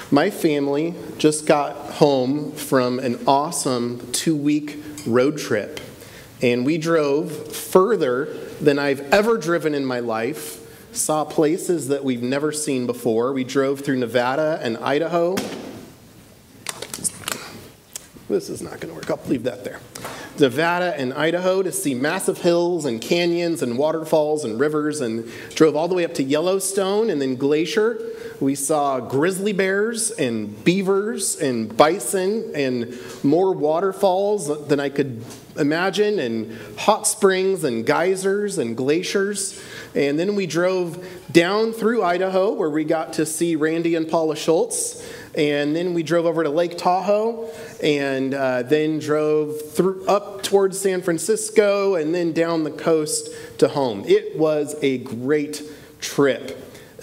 My family just got home from an awesome 2-week road trip, and we drove further than I've ever driven in my life, saw places that we've never seen before. We drove through Nevada and Idaho. This is not going to work. I'll leave that there. Nevada and Idaho to see massive hills and canyons and waterfalls and rivers, and drove all the way up to Yellowstone and then Glacier. We saw grizzly bears and beavers and bison and more waterfalls than I could imagine, and hot springs and geysers and glaciers. And then we drove down through Idaho, where we got to see Randy and Paula Schultz. And then we drove over to Lake Tahoe, and then drove up towards San Francisco, and then down the coast to home. It was a great trip.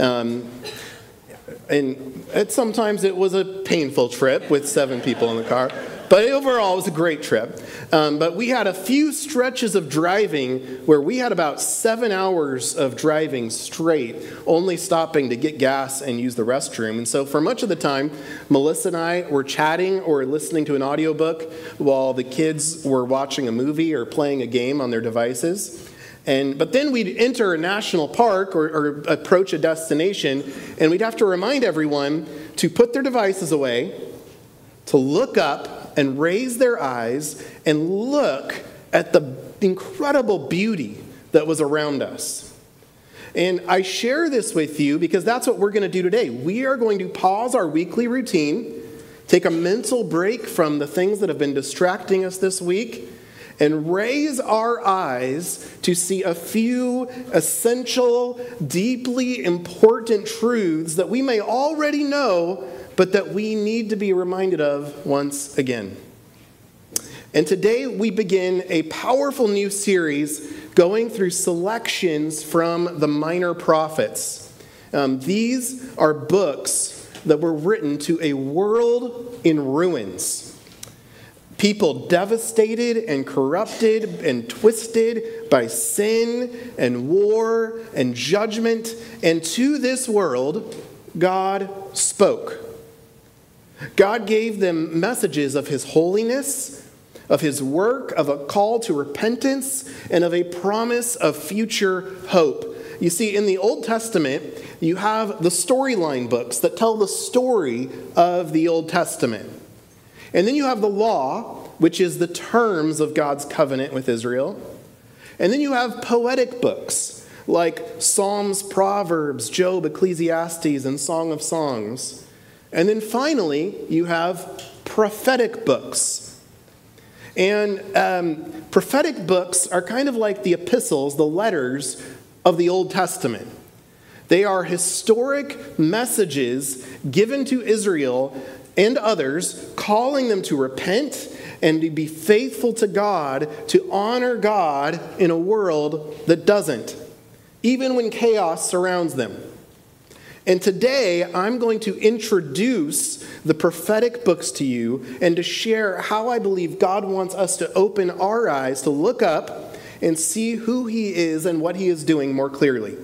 And sometimes it was a painful trip with 7 people in the car. But overall, it was a great trip. But we had a few stretches of driving where we had about 7 hours of driving straight, only stopping to get gas and use the restroom. And so for much of the time, Melissa and I were chatting or listening to an audiobook while the kids were watching a movie or playing a game on their devices. But then we'd enter a national park or approach a destination, and we'd have to remind everyone to put their devices away, to look up and raise their eyes and look at the incredible beauty that was around us. And I share this with you because that's what we're going to do today. We are going to pause our weekly routine, take a mental break from the things that have been distracting us this week, and raise our eyes to see a few essential, deeply important truths that we may already know, but that we need to be reminded of once again. And today we begin a powerful new series going through selections from the Minor Prophets. These are books that were written to a world in ruins. People devastated and corrupted and twisted by sin and war and judgment. And to this world, God spoke. God gave them messages of his holiness, of his work, of a call to repentance, and of a promise of future hope. You see, in the Old Testament, you have the storyline books that tell the story of the Old Testament. And then you have the law, which is the terms of God's covenant with Israel. And then you have poetic books like Psalms, Proverbs, Job, Ecclesiastes, and Song of Songs. And then finally, you have prophetic books. And prophetic books are kind of like the epistles, the letters of the Old Testament. They are historic messages given to Israel and others, calling them to repent and to be faithful to God, to honor God in a world that doesn't, even when chaos surrounds them. And today, I'm going to introduce the prophetic books to you and to share how I believe God wants us to open our eyes to look up and see who he is and what he is doing more clearly.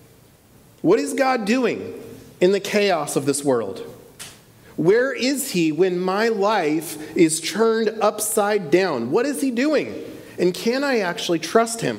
What is God doing in the chaos of this world? Where is he when my life is turned upside down? What is he doing? And can I actually trust him?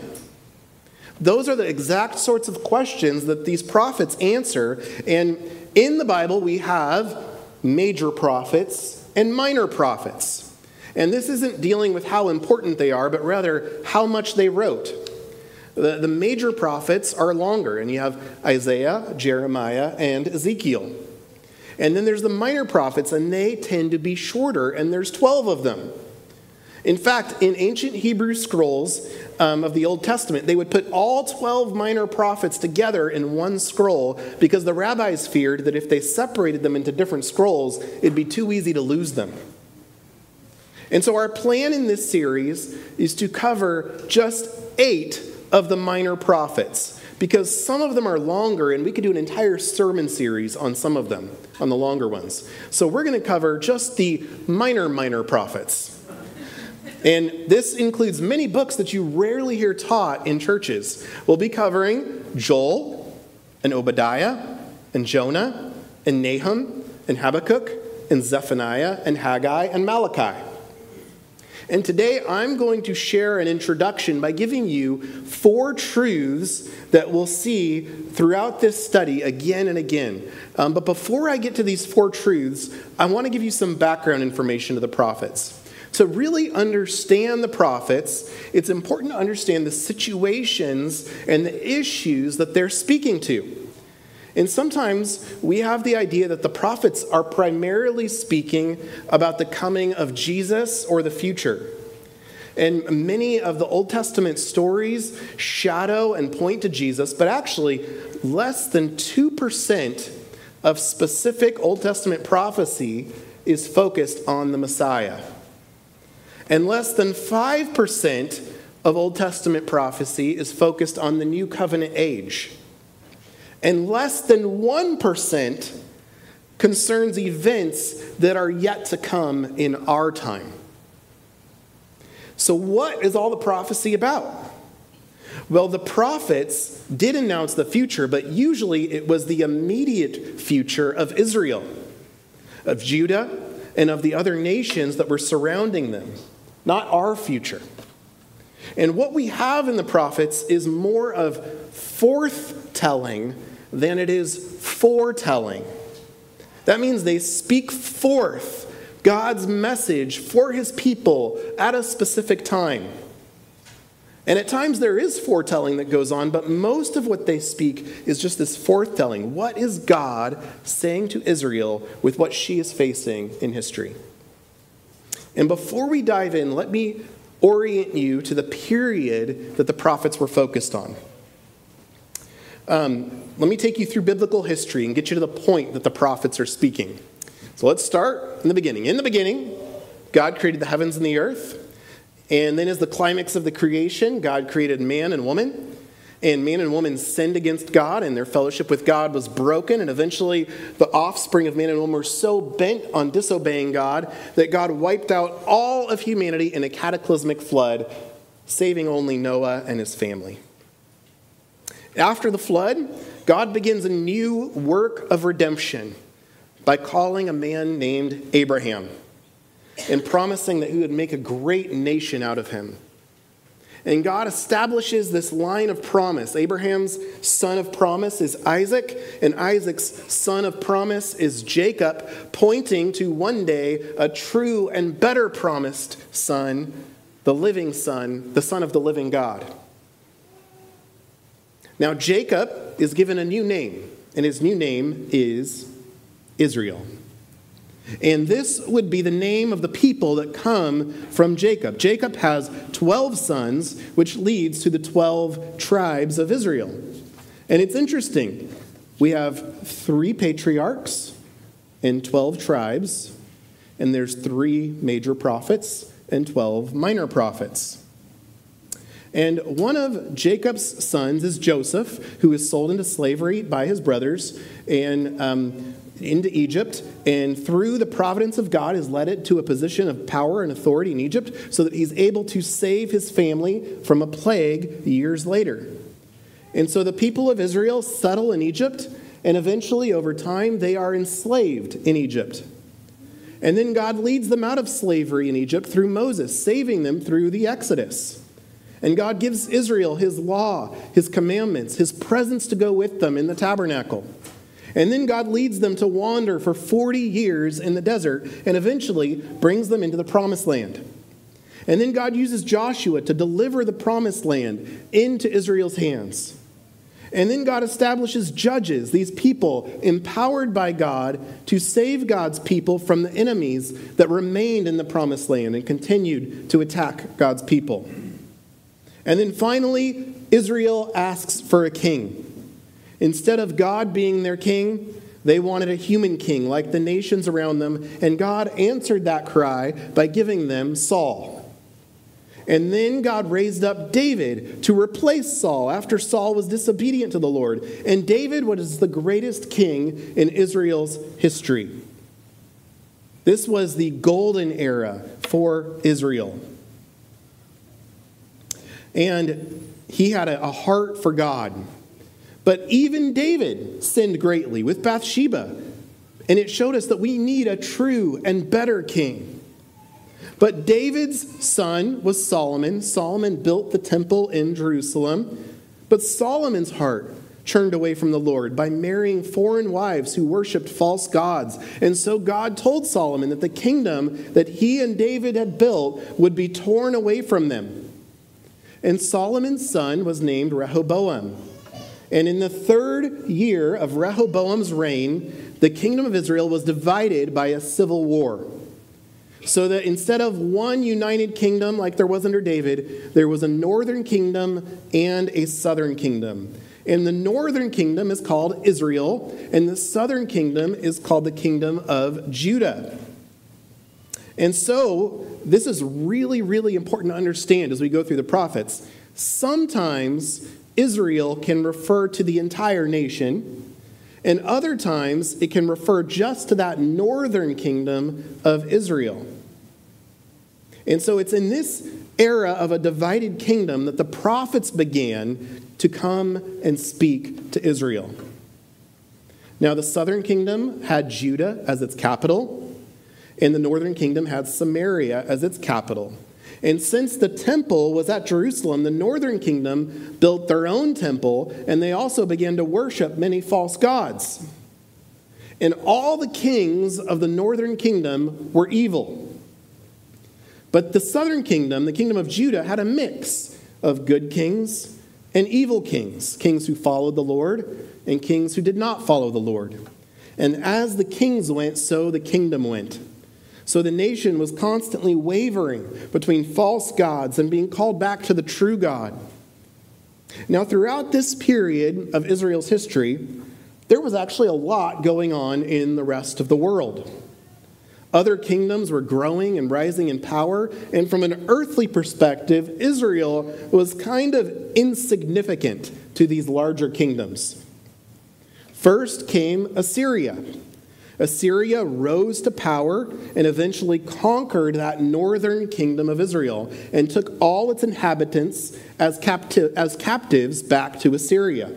Those are the exact sorts of questions that these prophets answer. And in the Bible, we have major prophets and minor prophets. And this isn't dealing with how important they are, but rather how much they wrote. The major prophets are longer, and you have Isaiah, Jeremiah, and Ezekiel. And then there's the minor prophets, and they tend to be shorter, and there's 12 of them. In fact, in ancient Hebrew scrolls of the Old Testament, they would put all 12 minor prophets together in one scroll because the rabbis feared that if they separated them into different scrolls, it'd be too easy to lose them. And so our plan in this series is to cover just 8 of the minor prophets, because some of them are longer, and we could do an entire sermon series on some of them, on the longer ones. So we're going to cover just the minor prophets. And this includes many books that you rarely hear taught in churches. We'll be covering Joel and Obadiah and Jonah and Nahum and Habakkuk and Zephaniah and Haggai and Malachi. And today I'm going to share an introduction by giving you 4 truths that we'll see throughout this study again and again. But before I get to these 4 truths, I want to give you some background information to the prophets. To really understand the prophets, it's important to understand the situations and the issues that they're speaking to. And sometimes we have the idea that the prophets are primarily speaking about the coming of Jesus or the future. And many of the Old Testament stories shadow and point to Jesus, but actually less than 2% of specific Old Testament prophecy is focused on the Messiah. And less than 5% of Old Testament prophecy is focused on the New Covenant age. And less than 1% concerns events that are yet to come in our time. So what is all the prophecy about? Well, the prophets did announce the future, but usually it was the immediate future of Israel, of Judah, and of the other nations that were surrounding them, not our future. And what we have in the prophets is more of forthtelling than it is foretelling. That means they speak forth God's message for his people at a specific time. And at times there is foretelling that goes on, but most of what they speak is just this forthtelling. What is God saying to Israel with what she is facing in history? And before we dive in, let me orient you to the period that the prophets were focused on. Let me take you through biblical history and get you to the point that the prophets are speaking. So let's start in the beginning. In the beginning, God created the heavens and the earth. And then as the climax of the creation, God created man and woman. And man and woman sinned against God, and their fellowship with God was broken. And eventually, the offspring of man and woman were so bent on disobeying God that God wiped out all of humanity in a cataclysmic flood, saving only Noah and his family. After the flood, God begins a new work of redemption by calling a man named Abraham and promising that he would make a great nation out of him. And God establishes this line of promise. Abraham's son of promise is Isaac, and Isaac's son of promise is Jacob, pointing to one day a true and better promised son, the living son, the son of the living God. Now, Jacob is given a new name, and his new name is Israel. And this would be the name of the people that come from Jacob. Jacob has 12 sons, which leads to the 12 tribes of Israel. And it's interesting. We have 3 patriarchs and 12 tribes, and there's 3 major prophets and 12 minor prophets. And one of Jacob's sons is Joseph, who is sold into slavery by his brothers and into Egypt. And through the providence of God is led to a position of power and authority in Egypt so that he's able to save his family from a plague years later. And so the people of Israel settle in Egypt, and eventually over time they are enslaved in Egypt. And then God leads them out of slavery in Egypt through Moses, saving them through the Exodus. And God gives Israel his law, his commandments, his presence to go with them in the tabernacle. And then God leads them to wander for 40 years in the desert and eventually brings them into the promised land. And then God uses Joshua to deliver the promised land into Israel's hands. And then God establishes judges, these people empowered by God to save God's people from the enemies that remained in the promised land and continued to attack God's people. And then finally, Israel asks for a king. Instead of God being their king, they wanted a human king like the nations around them, and God answered that cry by giving them Saul. And then God raised up David to replace Saul after Saul was disobedient to the Lord. And David was the greatest king in Israel's history. This was the golden era for Israel. And he had a heart for God. But even David sinned greatly with Bathsheba. And it showed us that we need a true and better king. But David's son was Solomon. Solomon built the temple in Jerusalem. But Solomon's heart turned away from the Lord by marrying foreign wives who worshipped false gods. And so God told Solomon that the kingdom that he and David had built would be torn away from them. And Solomon's son was named Rehoboam. And in the 3rd year of Rehoboam's reign, the kingdom of Israel was divided by a civil war. So that instead of one united kingdom like there was under David, there was a northern kingdom and a southern kingdom. And the northern kingdom is called Israel, and the southern kingdom is called the kingdom of Judah. And so this is really, really important to understand as we go through the prophets. Sometimes Israel can refer to the entire nation, and other times it can refer just to that northern kingdom of Israel. And so it's in this era of a divided kingdom that the prophets began to come and speak to Israel. Now, the southern kingdom had Judah as its capital, and the northern kingdom had Samaria as its capital. And since the temple was at Jerusalem, the northern kingdom built their own temple, and they also began to worship many false gods. And all the kings of the northern kingdom were evil. But the southern kingdom, the kingdom of Judah, had a mix of good kings and evil kings, kings who followed the Lord and kings who did not follow the Lord. And as the kings went, so the kingdom went. So the nation was constantly wavering between false gods and being called back to the true God. Now, throughout this period of Israel's history, there was actually a lot going on in the rest of the world. Other kingdoms were growing and rising in power, and from an earthly perspective, Israel was kind of insignificant to these larger kingdoms. First came Assyria. Assyria rose to power and eventually conquered that northern kingdom of Israel and took all its inhabitants as captives back to Assyria.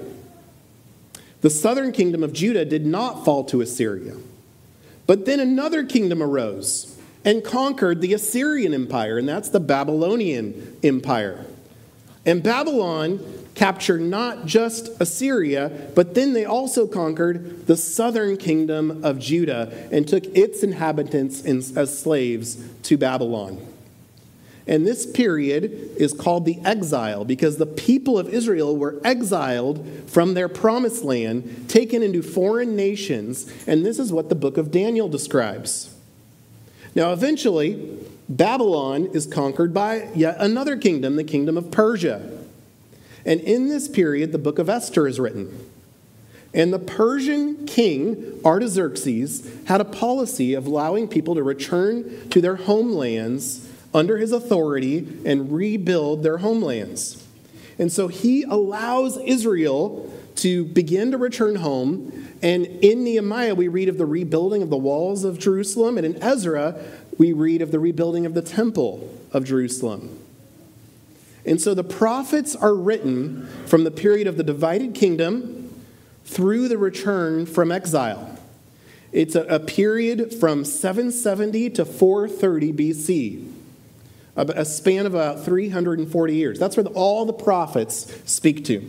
The southern kingdom of Judah did not fall to Assyria. But then another kingdom arose and conquered the Assyrian Empire, and that's the Babylonian Empire. And Babylon captured not just Assyria, but then they also conquered the southern kingdom of Judah and took its inhabitants as slaves to Babylon. And this period is called the exile because the people of Israel were exiled from their promised land, taken into foreign nations, and this is what the book of Daniel describes. Now, eventually, Babylon is conquered by yet another kingdom, the kingdom of Persia. And in this period, the book of Esther is written. And the Persian king, Artaxerxes, had a policy of allowing people to return to their homelands under his authority and rebuild their homelands. And so he allows Israel to begin to return home. And in Nehemiah, we read of the rebuilding of the walls of Jerusalem. And in Ezra, we read of the rebuilding of the temple of Jerusalem. And so the prophets are written from the period of the divided kingdom through the return from exile. It's a period from 770 to 430 BC. A span of about 340 years. That's where all the prophets speak to.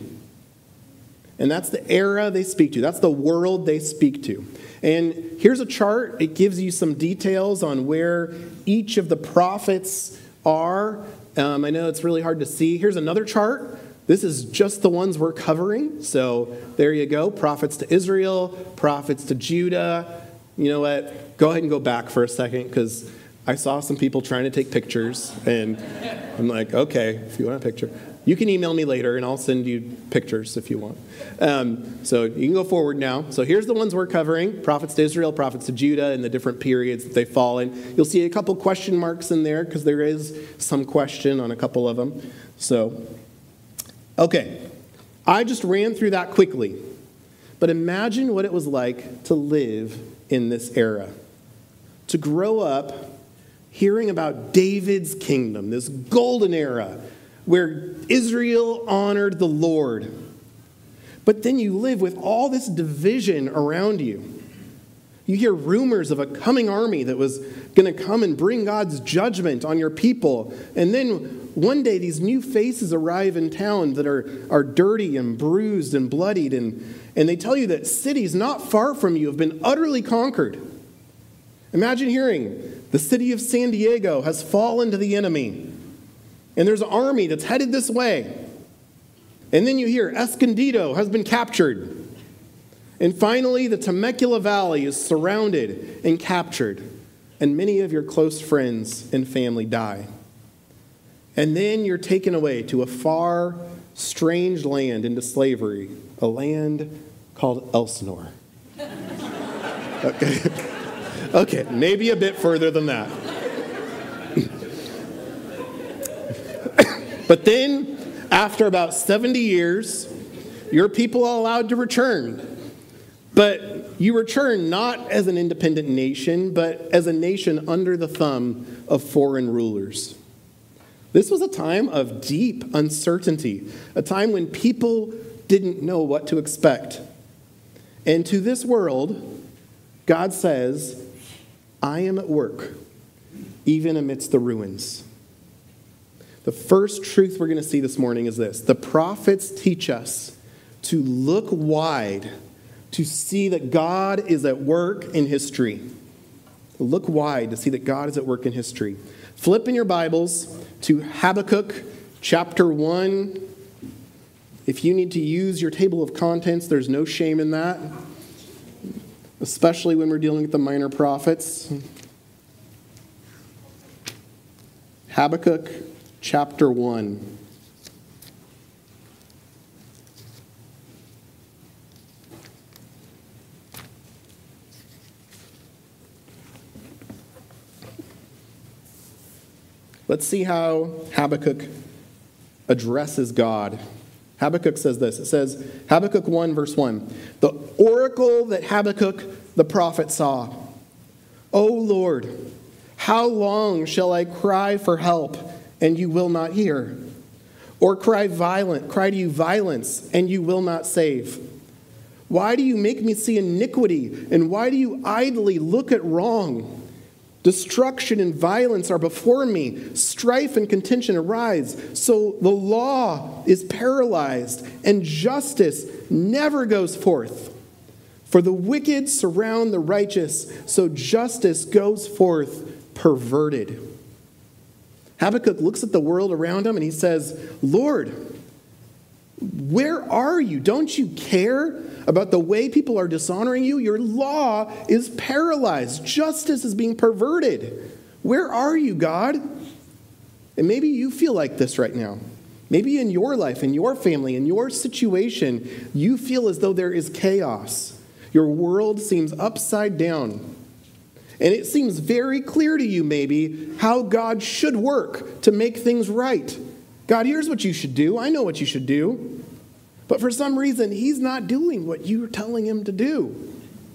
And that's the era they speak to. That's the world they speak to. And here's a chart. It gives you some details on where each of the prophets are. I know it's really hard to see. Here's another chart. This is just the ones we're covering. So there you go. Prophets to Israel, prophets to Judah. You know what? Go ahead and go back for a second because I saw some people trying to take pictures, and I'm like, okay, if you want a picture. You can email me later, and I'll send you pictures if you want. So you can go forward now. So here's the ones we're covering, prophets to Israel, prophets to Judah, and the different periods that they fall in. You'll see a couple question marks in there, because there is some question on a couple of them. So, okay, I just ran through that quickly. But imagine what it was like to live in this era. To grow up hearing about David's kingdom, this golden era where Israel honored the Lord. But then you live with all this division around you. You hear rumors of a coming army that was going to come and bring God's judgment on your people. And then one day these new faces arrive in town that are dirty and bruised and bloodied. And they tell you that cities not far from you have been utterly conquered. Imagine hearing the city of San Diego has fallen to the enemy. And there's an army that's headed this way. And then you hear Escondido has been captured. And finally, the Temecula Valley is surrounded and captured, and many of your close friends and family die. And then you're taken away to a far, strange land into slavery, a land called Elsinore. Okay, maybe a bit further than that. But then, after about 70 years, your people are allowed to return. But you return not as an independent nation, but as a nation under the thumb of foreign rulers. This was a time of deep uncertainty, a time when people didn't know what to expect. And to this world, God says, I am at work, even amidst the ruins. The first truth we're going to see this morning is this. The prophets teach us to look wide to see that God is at work in history. Look wide to see that God is at work in history. Flip in your Bibles to Habakkuk chapter 1. If you need to use your table of contents, there's no shame in that, especially when we're dealing with the minor prophets. Habakkuk chapter 1. Let's see how Habakkuk addresses God. Habakkuk says this. It says, Habakkuk 1, verse 1. The oracle that Habakkuk the prophet saw. O Lord, how long shall I cry for help, and you will not hear? Or cry to you violence, and you will not save? Why do you make me see iniquity, and why do you idly look at wrong? Destruction and violence are before me. Strife and contention arise. So the law is paralyzed, and justice never goes forth. For the wicked surround the righteous, so justice goes forth perverted. Habakkuk looks at the world around him and he says, Lord, where are you? Don't you care about the way people are dishonoring you? Your law is paralyzed. Justice is being perverted. Where are you, God? And maybe you feel like this right now. Maybe in your life, in your family, in your situation, you feel as though there is chaos. Your world seems upside down. And it seems very clear to you, maybe, how God should work to make things right. God, here's what you should do. I know what you should do. But for some reason, he's not doing what you're telling him to do.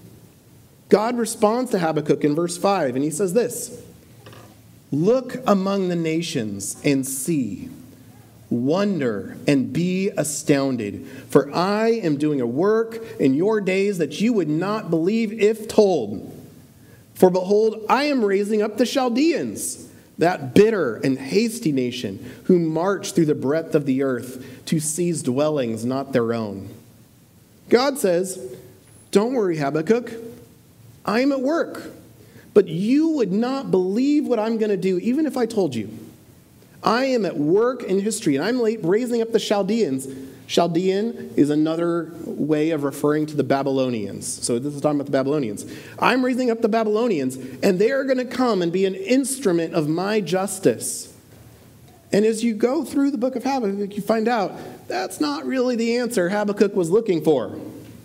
God responds to Habakkuk in verse 5, and he says this, Look among the nations and see. Wonder and be astounded. For I am doing a work in your days that you would not believe if told. For behold, I am raising up the Chaldeans, that bitter and hasty nation, who march through the breadth of the earth to seize dwellings not their own. God says, don't worry, Habakkuk. I am at work. But you would not believe what I'm going to do, even if I told you. I am at work in history, and I'm raising up the Chaldeans. Chaldean is another way of referring to the Babylonians. So this is talking about the Babylonians. I'm raising up the Babylonians, and they are going to come and be an instrument of my justice. And as you go through the book of Habakkuk, you find out that's not really the answer Habakkuk was looking for.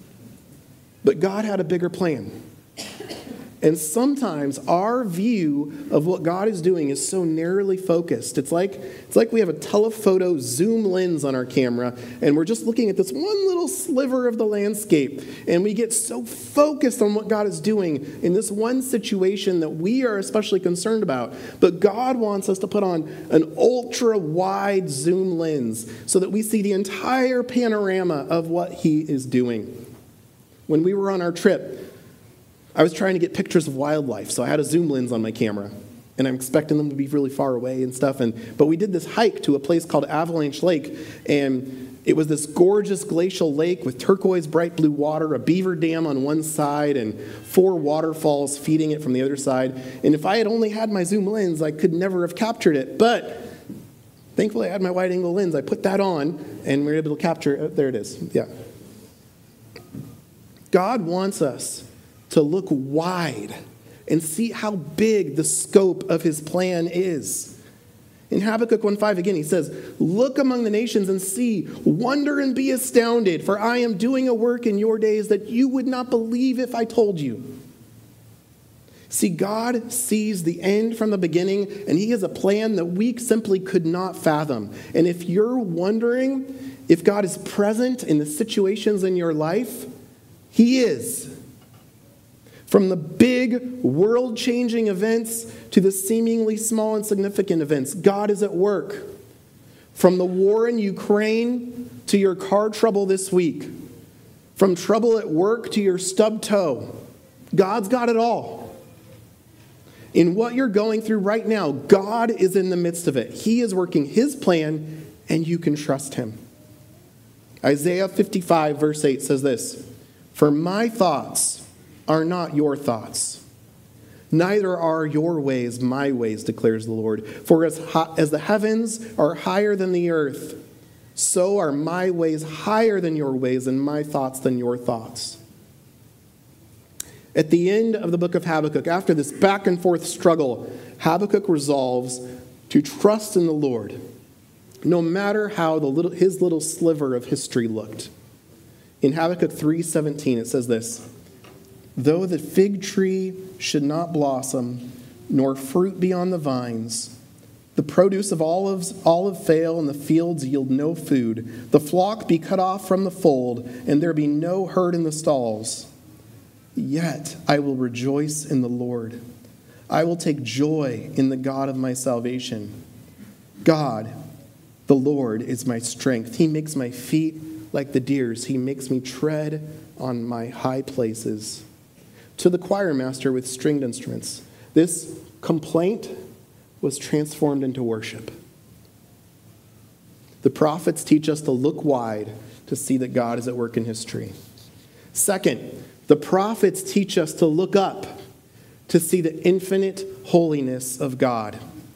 But God had a bigger plan. And sometimes our view of what God is doing is so narrowly focused. It's like we have a telephoto zoom lens on our camera, and we're just looking at this one little sliver of the landscape. And we get so focused on what God is doing in this one situation that we are especially concerned about. But God wants us to put on an ultra-wide zoom lens so that we see the entire panorama of what he is doing. When we were on our trip I was trying to get pictures of wildlife, so I had a zoom lens on my camera, and I'm expecting them to be really far away and stuff. But we did this hike to a place called Avalanche Lake, and it was this gorgeous glacial lake with turquoise bright blue water, a beaver dam on one side, and 4 waterfalls feeding it from the other side. And if I had only had my zoom lens, I could never have captured it. But thankfully, I had my wide-angle lens. I put that on, and we were able to capture it. There it is. Yeah. God wants us to look wide and see how big the scope of his plan is. In Habakkuk 1:5 again, he says, "Look among the nations and see, wonder and be astounded, for I am doing a work in your days that you would not believe if I told you." See, God sees the end from the beginning, and he has a plan that we simply could not fathom. And if you're wondering if God is present in the situations in your life, he is. From the big, world-changing events to the seemingly small and significant events, God is at work. From the war in Ukraine to your car trouble this week, from trouble at work to your stubbed toe, God's got it all. In what you're going through right now, God is in the midst of it. He is working his plan, and you can trust him. Isaiah 55, verse 8 says this, "For my thoughts are not your thoughts, neither are your ways my ways, declares the Lord. For as the heavens are higher than the earth, so are my ways higher than your ways, and my thoughts than your thoughts." At the end of the book of Habakkuk, after this back and forth struggle, Habakkuk resolves to trust in the Lord, no matter how his little sliver of history looked. In Habakkuk 3:17, it says this, "Though the fig tree should not blossom, nor fruit be on the vines, the produce of olive fail, and the fields yield no food, the flock be cut off from the fold, and there be no herd in the stalls, yet I will rejoice in the Lord. I will take joy in the God of my salvation. God, the Lord, is my strength. He makes my feet like the deer's. He makes me tread on my high places." To the choir master with stringed instruments, this complaint was transformed into worship. The prophets teach us to look wide to see that God is at work in history. Second, the prophets teach us to look up to see the infinite holiness of God.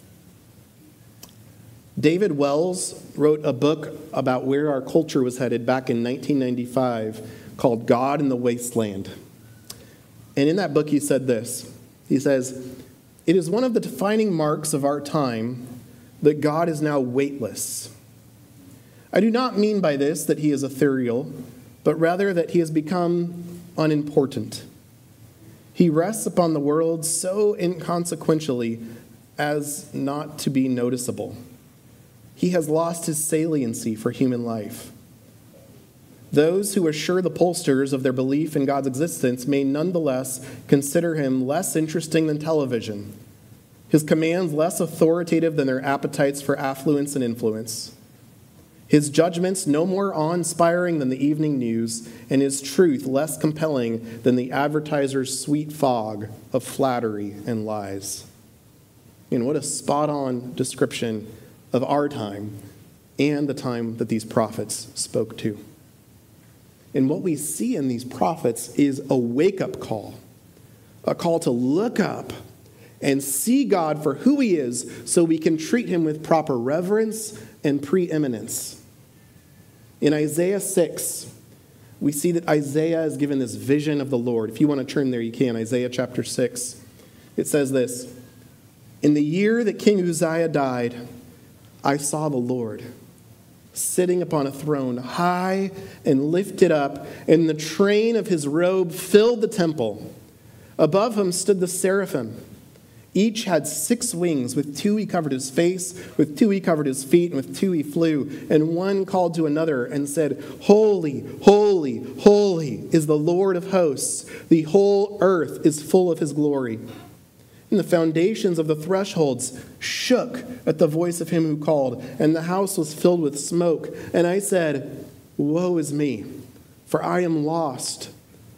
David Wells wrote a book about where our culture was headed back in 1995 called God in the Wasteland. And in that book, he said this. He says, "It is one of the defining marks of our time that God is now weightless. I do not mean by this that he is ethereal, but rather that he has become unimportant. He rests upon the world so inconsequentially as not to be noticeable. He has lost his saliency for human life. Those who assure the pollsters of their belief in God's existence may nonetheless consider him less interesting than television, his commands less authoritative than their appetites for affluence and influence, his judgments no more awe-inspiring than the evening news, and his truth less compelling than the advertiser's sweet fog of flattery and lies." And what a spot-on description of our time and the time that these prophets spoke to. And what we see in these prophets is a wake-up call, a call to look up and see God for who he is so we can treat him with proper reverence and preeminence. In Isaiah 6, we see that Isaiah is given this vision of the Lord. If you want to turn there, you can. Isaiah chapter 6. It says this, "In the year that King Uzziah died, I saw the Lord sitting upon a throne, high and lifted up, and the train of his robe filled the temple. Above him stood the seraphim. Each had 6 wings. With 2 he covered his face, with 2 he covered his feet, and with 2 he flew. And one called to another and said, 'Holy, holy, holy is the Lord of hosts. The whole earth is full of his glory.' And the foundations of the thresholds shook at the voice of him who called, and the house was filled with smoke. And I said, 'Woe is me, for I am lost.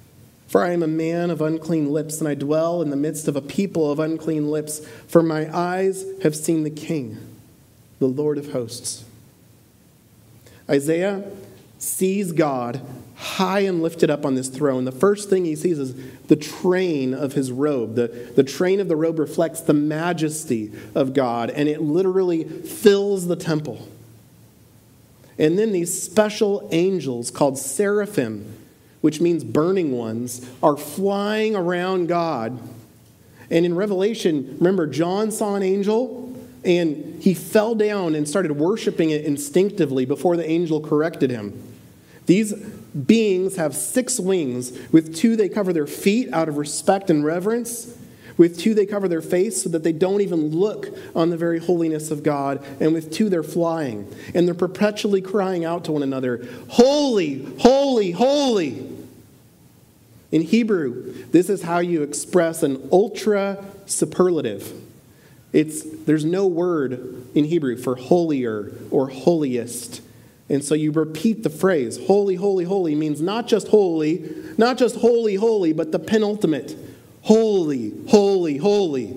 For I am a man of unclean lips, and I dwell in the midst of a people of unclean lips. For my eyes have seen the King, the Lord of hosts. Isaiah sees God high and lifted up on this throne. The first thing he sees is the train of his robe. The train of the robe reflects the majesty of God, and it literally fills the temple. And then these special angels called seraphim, which means burning ones, are flying around God. And in Revelation, remember, John saw an angel, and he fell down and started worshiping it instinctively before the angel corrected him. These beings have 6 wings. With 2, they cover their feet out of respect and reverence. With 2, they cover their face so that they don't even look on the very holiness of God. And with 2, they're flying. And they're perpetually crying out to one another, "Holy, holy, holy." In Hebrew, this is how you express an ultra superlative. There's no word in Hebrew for holier or holiest. And so you repeat the phrase, holy, holy, holy, means not just holy, holy, but the penultimate. Holy, holy, holy.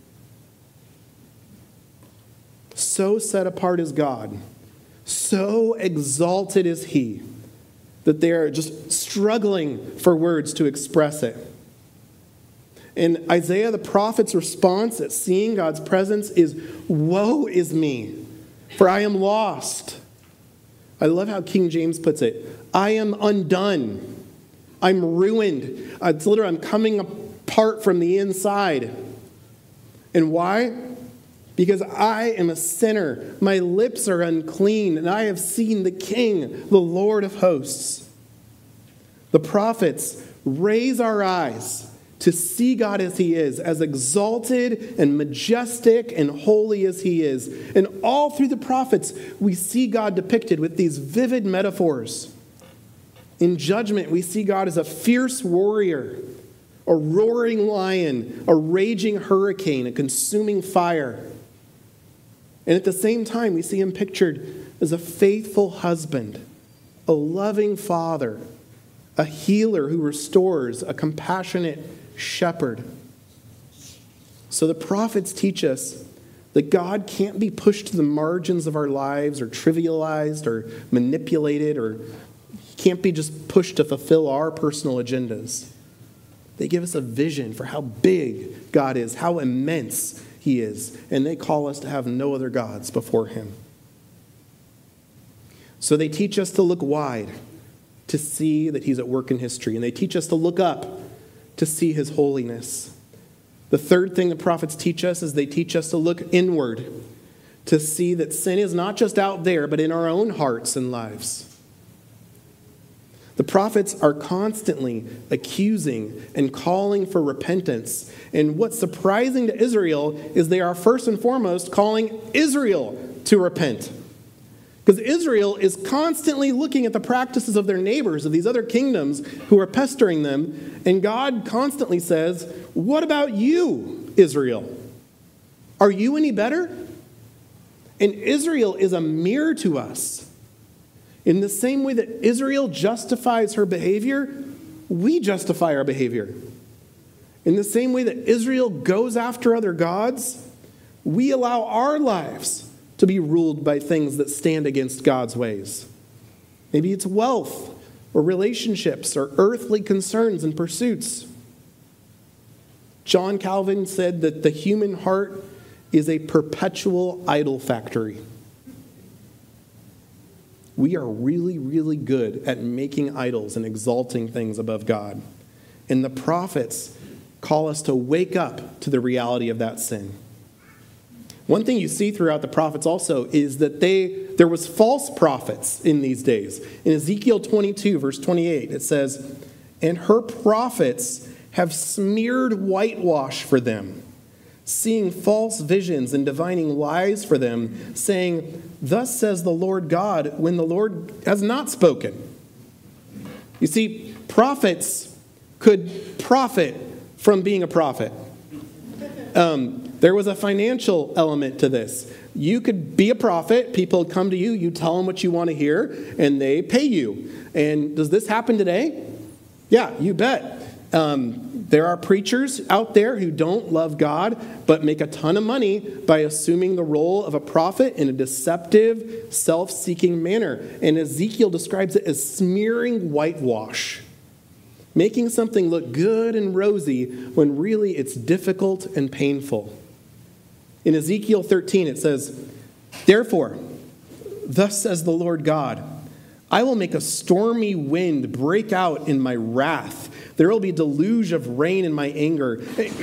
So set apart is God. So exalted is he that they are just struggling for words to express it. And Isaiah the prophet's response at seeing God's presence is, "Woe is me, for I am lost." I love how King James puts it. "I am undone. I'm ruined." It's literally, I'm coming apart from the inside. And why? Because I am a sinner. My lips are unclean, and I have seen the King, the Lord of hosts. The prophets raise our eyes to see God as he is, as exalted and majestic and holy as he is. And all through the prophets, we see God depicted with these vivid metaphors. In judgment, we see God as a fierce warrior, a roaring lion, a raging hurricane, a consuming fire. And at the same time, we see him pictured as a faithful husband, a loving father, a healer who restores, a compassionate shepherd. So the prophets teach us that God can't be pushed to the margins of our lives or trivialized or manipulated, or he can't be just pushed to fulfill our personal agendas. They give us a vision for how big God is, how immense he is, and they call us to have no other gods before him. So they teach us to look wide, to see that he's at work in history, and they teach us to look up to see his holiness. The third thing the prophets teach us is they teach us to look inward, to see that sin is not just out there, but in our own hearts and lives. The prophets are constantly accusing and calling for repentance. And what's surprising to Israel is they are first and foremost calling Israel to repent. Because Israel is constantly looking at the practices of their neighbors, of these other kingdoms who are pestering them. And God constantly says, "What about you, Israel? Are you any better?" And Israel is a mirror to us. In the same way that Israel justifies her behavior, we justify our behavior. In the same way that Israel goes after other gods, we allow our lives to be ruled by things that stand against God's ways. Maybe it's wealth or relationships or earthly concerns and pursuits. John Calvin said that the human heart is a perpetual idol factory. We are really, really good at making idols and exalting things above God. And the prophets call us to wake up to the reality of that sin. One thing you see throughout the prophets also is that there was false prophets in these days. In Ezekiel 22, verse 28, it says, "And her prophets have smeared whitewash for them, seeing false visions and divining lies for them, saying, 'Thus says the Lord God,' when the Lord has not spoken." You see, prophets could profit from being a prophet. There was a financial element to this. You could be a prophet, people come to you, you tell them what you want to hear, and they pay you. And does this happen today? Yeah, you bet. There are preachers out there who don't love God, but make a ton of money by assuming the role of a prophet in a deceptive, self-seeking manner. And Ezekiel describes it as smearing whitewash, making something look good and rosy when really it's difficult and painful. In Ezekiel 13, it says, "Therefore, thus says the Lord God, I will make a stormy wind break out in my wrath. There will be a deluge of rain in my anger,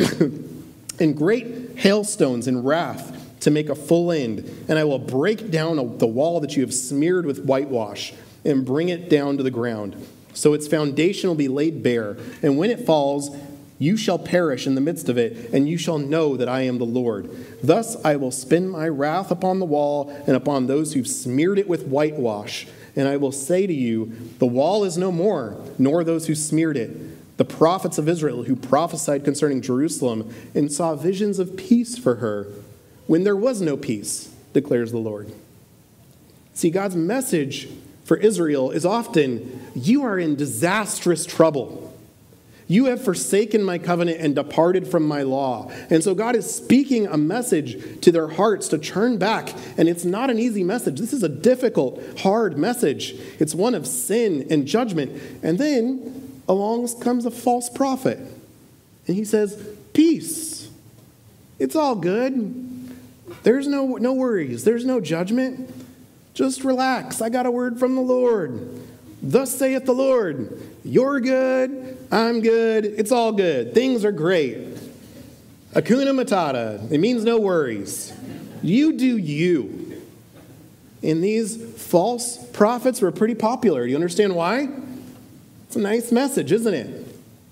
and great hailstones in wrath to make a full end. And I will break down the wall that you have smeared with whitewash and bring it down to the ground. So its foundation will be laid bare. And when it falls, you shall perish in the midst of it, and you shall know that I am the Lord. Thus I will spend my wrath upon the wall and upon those who've smeared it with whitewash. And I will say to you, the wall is no more, nor those who smeared it. The prophets of Israel who prophesied concerning Jerusalem and saw visions of peace for her, when there was no peace, declares the Lord." See, God's message for Israel is often, you are in disastrous trouble. You have forsaken my covenant and departed from my law. And so God is speaking a message to their hearts to turn back. And it's not an easy message. This is a difficult, hard message. It's one of sin and judgment. And then along comes a false prophet. And he says, peace. It's all good. There's no worries. There's no judgment. Just relax. I got a word from the Lord. Thus saith the Lord, you're good, I'm good, it's all good. Things are great. Hakuna Matata. It means no worries. You do you. And these false prophets were pretty popular. Do you understand why? It's a nice message, isn't it?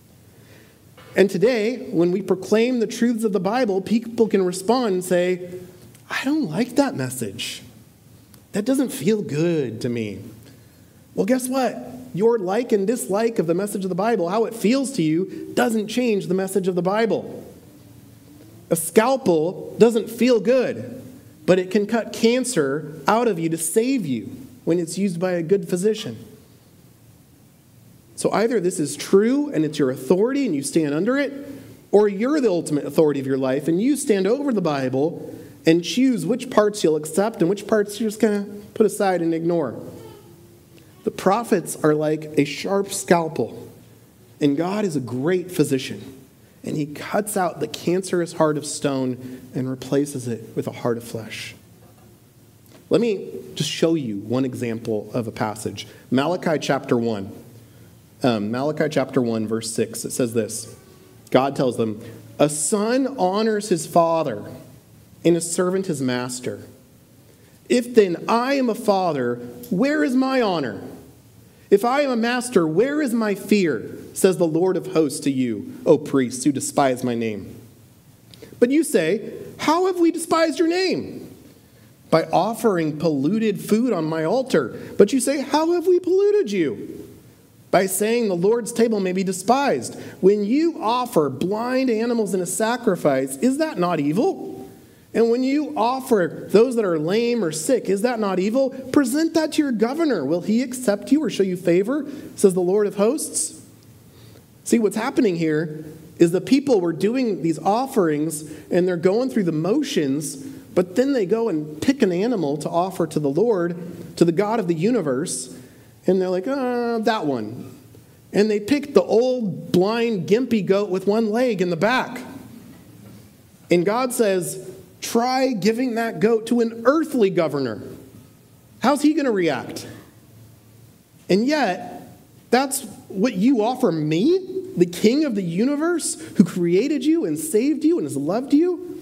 And today, when we proclaim the truths of the Bible, people can respond and say, I don't like that message. That doesn't feel good to me. Well, guess what? Your like and dislike of the message of the Bible, how it feels to you, doesn't change the message of the Bible. A scalpel doesn't feel good, but it can cut cancer out of you to save you when it's used by a good physician. So either this is true and it's your authority and you stand under it, or you're the ultimate authority of your life and you stand over the Bible and choose which parts you'll accept and which parts you're just going to put aside and ignore. The prophets are like a sharp scalpel, and God is a great physician, and he cuts out the cancerous heart of stone and replaces it with a heart of flesh. Let me just show you one example of a passage. Malachi chapter 1. Malachi chapter 1, verse 6. It says this. God tells them, a son honors his father, and a servant his master. If then I am a father, where is my honor? If I am a master, where is my fear? Says the Lord of hosts to you, O priests who despise my name. But you say, how have we despised your name? By offering polluted food on my altar. But you say, how have we polluted you? By saying the Lord's table may be despised. When you offer blind animals in a sacrifice, is that not evil? And when you offer those that are lame or sick, is that not evil? Present that to your governor. Will he accept you or show you favor? Says the Lord of hosts. See, what's happening here is the people were doing these offerings and they're going through the motions, but then they go and pick an animal to offer to the Lord, to the God of the universe, and they're like, that one. And they picked the old, blind, gimpy goat with one leg in the back. And God says, try giving that goat to an earthly governor. How's he going to react? And yet, that's what you offer me, the king of the universe, who created you and saved you and has loved you?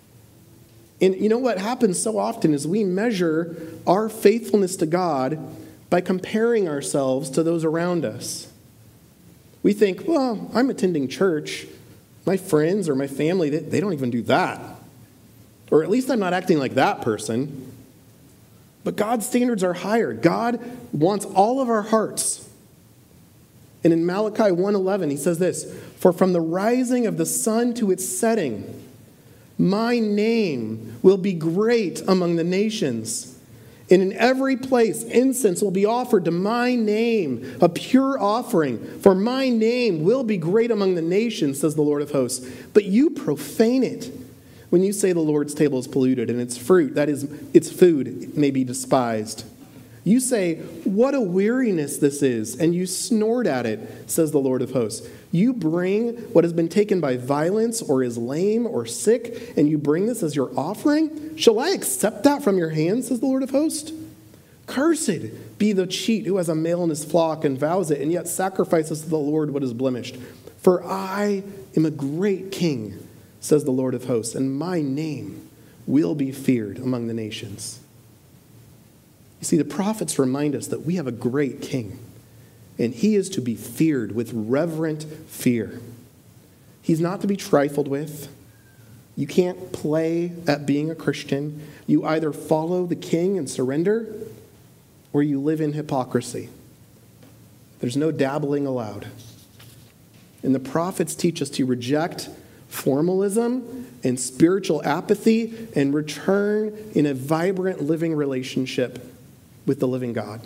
And you know what happens so often is we measure our faithfulness to God by comparing ourselves to those around us. We think, well, I'm attending church. My friends or my family, they don't even do that. Or at least I'm not acting like that person. But God's standards are higher. God wants all of our hearts. And in Malachi 1:11, he says this, for from the rising of the sun to its setting, my name will be great among the nations, And in every place, incense will be offered to my name, a pure offering. For my name will be great among the nations, says the Lord of hosts. But you profane it when you say the Lord's table is polluted and its fruit, that is, its food, may be despised. You say, what a weariness this is, and you snort at it, says the Lord of hosts. You bring what has been taken by violence or is lame or sick, and you bring this as your offering? Shall I accept that from your hands, says the Lord of hosts? Cursed be the cheat who has a male in his flock and vows it, and yet sacrifices to the Lord what is blemished. For I am a great king, says the Lord of hosts, and my name will be feared among the nations. You see, the prophets remind us that we have a great king, and he is to be feared with reverent fear. He's not to be trifled with. You can't play at being a Christian. You either follow the king and surrender, or you live in hypocrisy. There's no dabbling allowed. And the prophets teach us to reject formalism and spiritual apathy and return in a vibrant living relationship with the living God.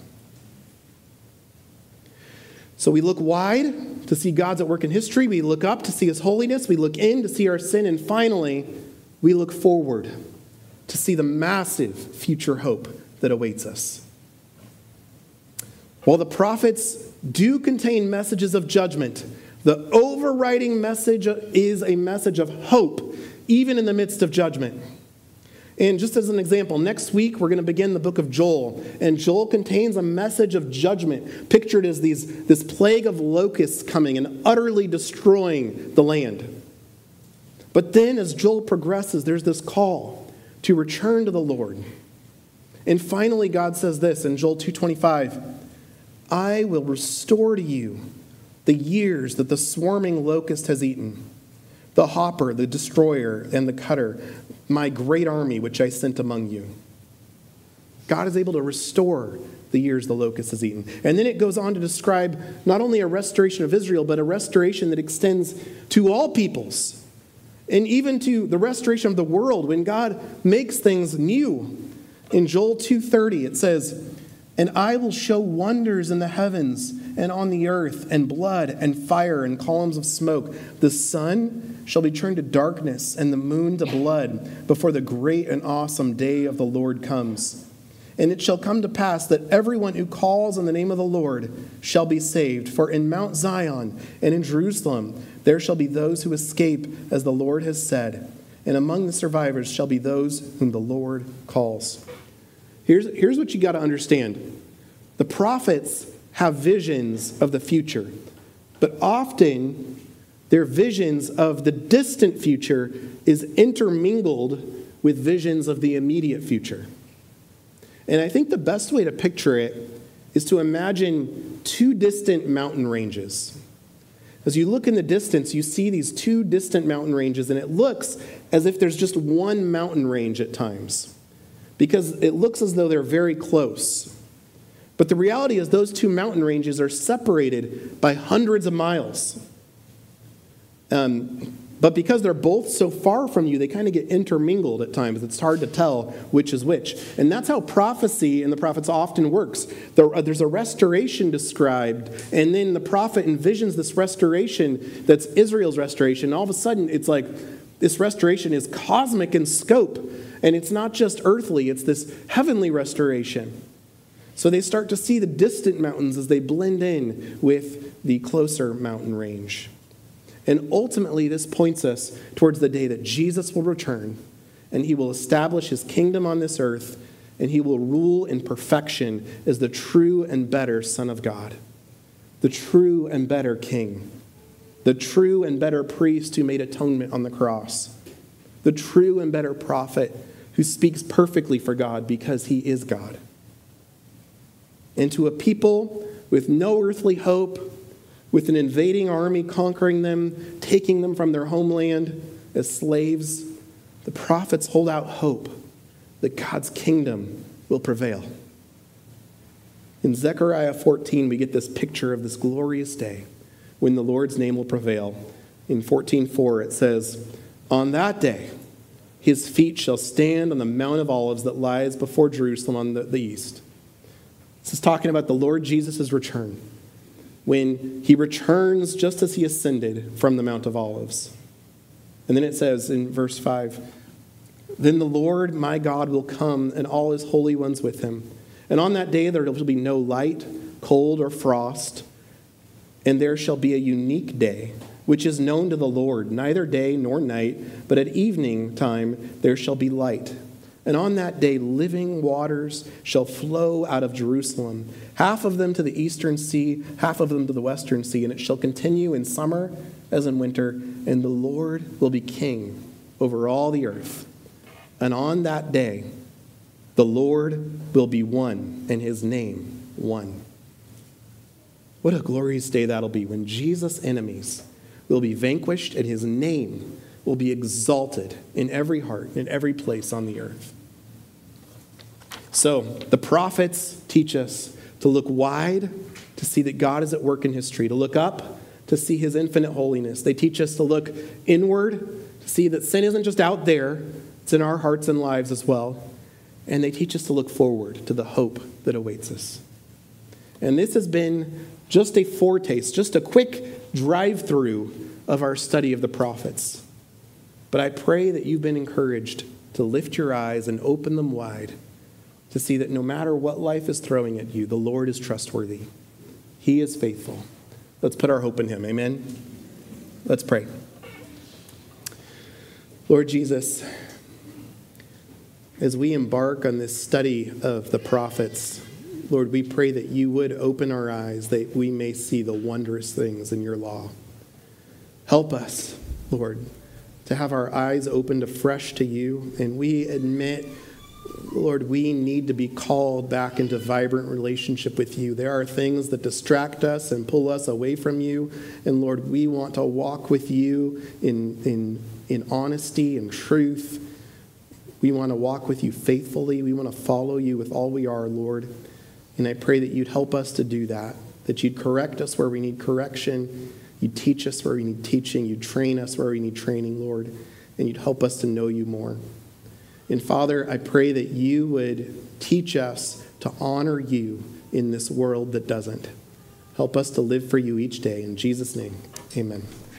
So we look wide to see God's at work in history. We look up to see his holiness. We look in to see our sin. And finally, we look forward to see the massive future hope that awaits us. While the prophets do contain messages of judgment, the overriding message is a message of hope, even in the midst of judgment. And just as an example, next week we're going to begin the book of Joel. And Joel contains a message of judgment, pictured as this plague of locusts coming and utterly destroying the land. But then as Joel progresses, there's this call to return to the Lord. And finally, God says this in Joel 2:25, I will restore to you the years that the swarming locust has eaten, the hopper, the destroyer, and the cutter, my great army which I sent among you. God is able to restore the years the locust has eaten. And then it goes on to describe not only a restoration of Israel, but a restoration that extends to all peoples, and even to the restoration of the world when God makes things new. In Joel 2:30 it says, and I will show wonders in the heavens and on the earth, and blood and fire and columns of smoke. The sun shall be turned to darkness and the moon to blood before the great and awesome day of the Lord comes. And it shall come to pass that everyone who calls on the name of the Lord shall be saved. For in Mount Zion and in Jerusalem there shall be those who escape, as the Lord has said. And among the survivors shall be those whom the Lord calls. Here's what you got to understand. The prophets have visions of the future, but often their visions of the distant future is intermingled with visions of the immediate future. And I think the best way to picture it is to imagine two distant mountain ranges. As you look in the distance, you see these two distant mountain ranges, and it looks as if there's just one mountain range at times, because it looks as though they're very close. But the reality is those two mountain ranges are separated by hundreds of miles. But because they're both so far from you, they kind of get intermingled at times. It's hard to tell which is which. And that's how prophecy in the prophets often works. There's a restoration described, and then the prophet envisions this restoration that's Israel's restoration. And all of a sudden, it's like this restoration is cosmic in scope. And it's not just earthly, it's this heavenly restoration. So they start to see the distant mountains as they blend in with the closer mountain range. And ultimately, this points us towards the day that Jesus will return, and he will establish his kingdom on this earth, and he will rule in perfection as the true and better Son of God, the true and better King, the true and better priest who made atonement on the cross, the true and better prophet who speaks perfectly for God because he is God. And to a people with no earthly hope, with an invading army conquering them, taking them from their homeland as slaves, the prophets hold out hope that God's kingdom will prevail. In Zechariah 14, we get this picture of this glorious day when the Lord's name will prevail. In 14:4, it says, on that day, his feet shall stand on the Mount of Olives that lies before Jerusalem on the east. This is talking about the Lord Jesus' return, when he returns just as he ascended from the Mount of Olives. And then it says in verse 5, then the Lord my God will come and all his holy ones with him. And on that day there will be no light, cold, or frost, and there shall be a unique day, which is known to the Lord, neither day nor night, but at evening time there shall be light. And on that day living waters shall flow out of Jerusalem, half of them to the eastern sea, half of them to the western sea, and it shall continue in summer as in winter, and the Lord will be king over all the earth. And on that day the Lord will be one, and his name one. What a glorious day that'll be, when Jesus' enemies will be vanquished and his name will be exalted in every heart, in every place on the earth. So the prophets teach us to look wide, to see that God is at work in history, to look up, to see his infinite holiness. They teach us to look inward, to see that sin isn't just out there, it's in our hearts and lives as well. And they teach us to look forward to the hope that awaits us. And this has been just a foretaste, just a quick drive-through of our study of the prophets. But I pray that you've been encouraged to lift your eyes and open them wide to see that no matter what life is throwing at you, the Lord is trustworthy. He is faithful. Let's put our hope in him. Amen? Let's pray. Lord Jesus, as we embark on this study of the prophets, Lord, we pray that you would open our eyes, that we may see the wondrous things in your law. Help us, Lord, to have our eyes opened afresh to you. And we admit, Lord, we need to be called back into vibrant relationship with you. There are things that distract us and pull us away from you. And Lord, we want to walk with you in honesty and truth. We want to walk with you faithfully. We want to follow you with all we are, Lord. And I pray that you'd help us to do that you'd correct us where we need correction. You'd teach us where we need teaching. You'd train us where we need training, Lord. And you'd help us to know you more. And Father, I pray that you would teach us to honor you in this world that doesn't. Help us to live for you each day. In Jesus' name, amen.